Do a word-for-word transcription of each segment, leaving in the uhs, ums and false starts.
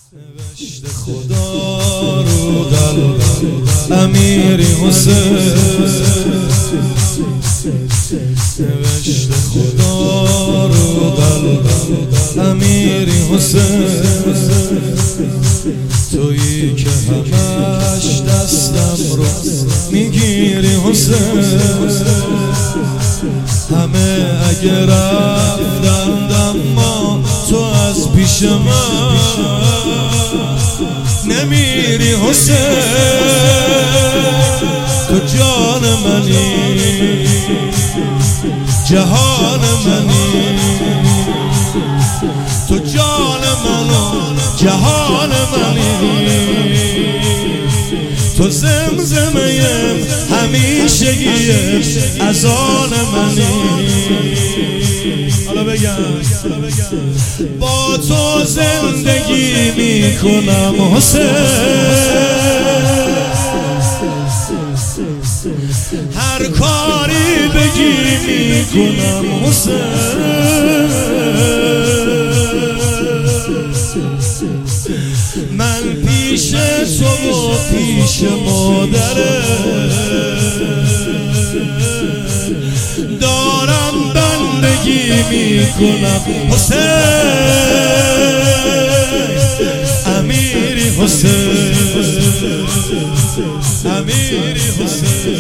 نوشته خدا رو قلبم امیری حسین، نوشته خدا رو قلبم امیری حسین، تویی که همش دستم رو میگیری حسین، همه اگه رفتند اما تو از پیش من نمیری حسین، تو جان منی جهان منی، تو جان منو جهان منی، تو زمزمه همیشگی از آن منی. حالا بگم با تو زندگی میکنم حسین، هر کاری بگی میکنم حسین، من پیش تو و پیش مادره دارم بندگی میکنم حسین، امیری حسین، امیری حسین،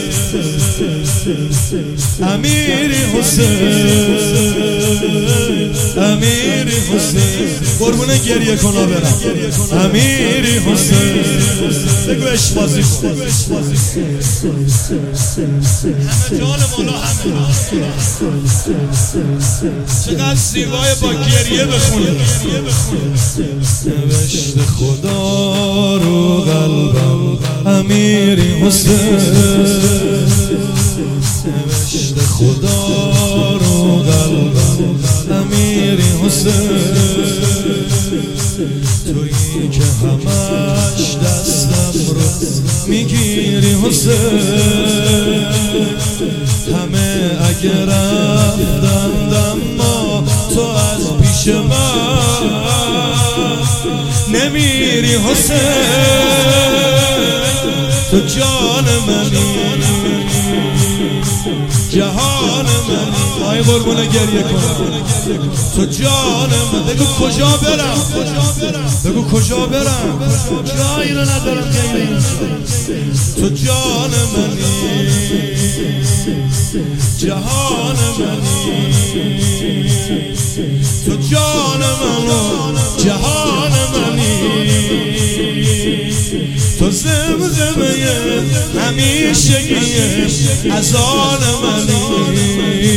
امیری حسین، امیری حسین، قربون گریه کنا برم، امیری حسین، بگو عشق بازی کن، همه جان مولا همه، چقدر زیبای با گریه بخونه، نوشته خدا رو قلبم امیری حسین، نوشته خدا رو قلبم امیری حسین، تویی که همش دستم رو میگیری حسین، همه اگه رفتند اما تو از پیش من نمیری حسین، تو جان منی جهان منی، آی قربونه گریه کنم، تو جان من، بگو کجا برم، بگو کجا برم، جایی رو ندارم غیر این، تو جان منی جهان منی، تو جان منو جهان منی، تو زمزمه همیشگی از آن منی،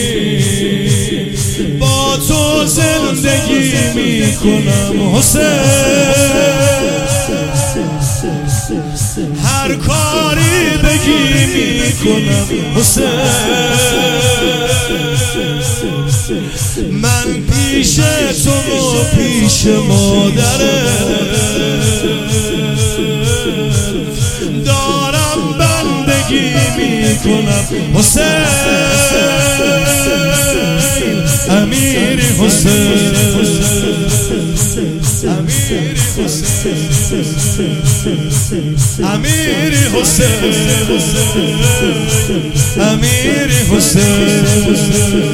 با تو زندگی میکنم حسین، هر کاری بگی میکنم حسین، من پیش تو و پیش مادره دارم بندگی میکنم حسین، امیری حسین، امیری حسین، امیری حسین، امیری حسین،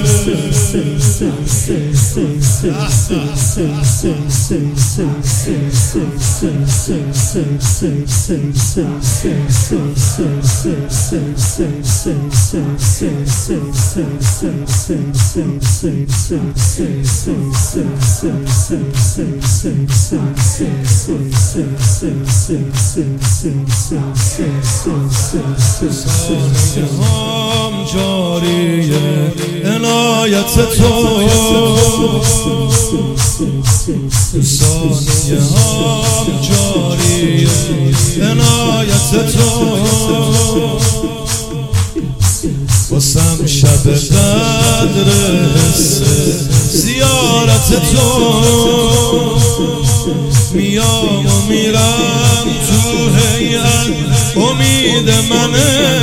سانیه هم جاریه عنایت تو، سانیه هم جاریه عنایت تو، واسم شب قدر حس زیارت تو، میام و میرم تو هیئت امید منه،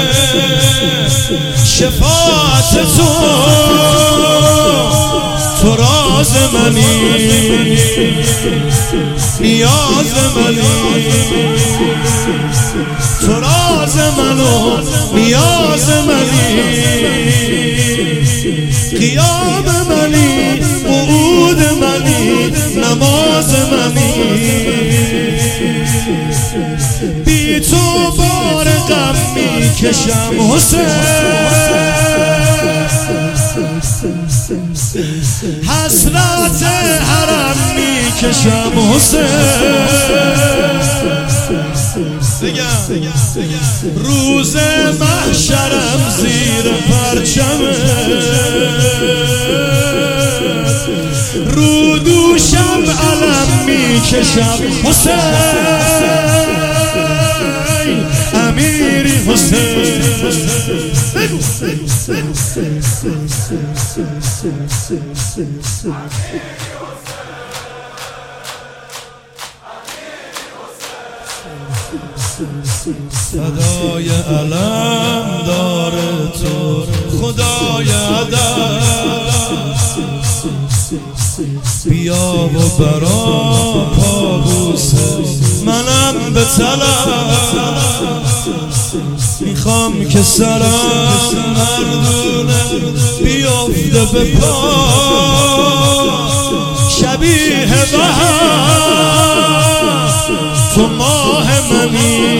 شفاعت تو تو راز منی، نیاز منی تو راز منو نیاز منی قیام منی وعود منی نماز منی بی تو بار غم میکشم حسین حسرت حرم میکشم حسین روز محشرم زیر پرچمه رو دوشم علم میکشم حسین امیری حسین فدای علم دار تو خدای عدم بیا و برا پابوس منم به طلب میخوام که سرم مردونه بیافته به پا شبیه بهار تو ماه منی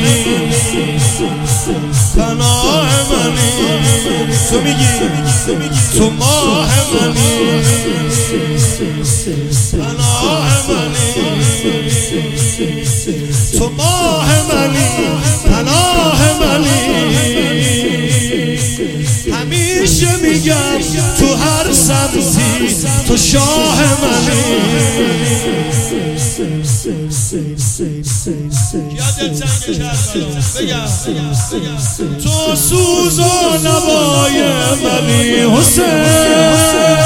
پناه منی تو میگی تو ماه منی پناه منی تو ماه منی پناه منی همیشه میگم تو هر سمتی تو شاه منی یادت تنگ کرد تو سوز و نوای منی حسین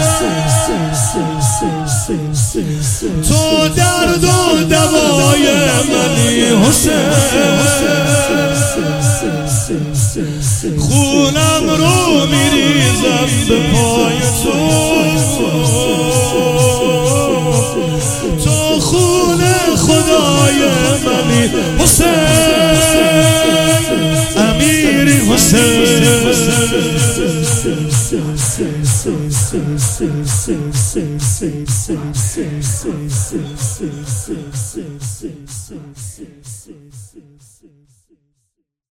تو درد و دوای منی حسین خونم رو میریزم به پای تو تو خون خدای منی حسین امیری حسین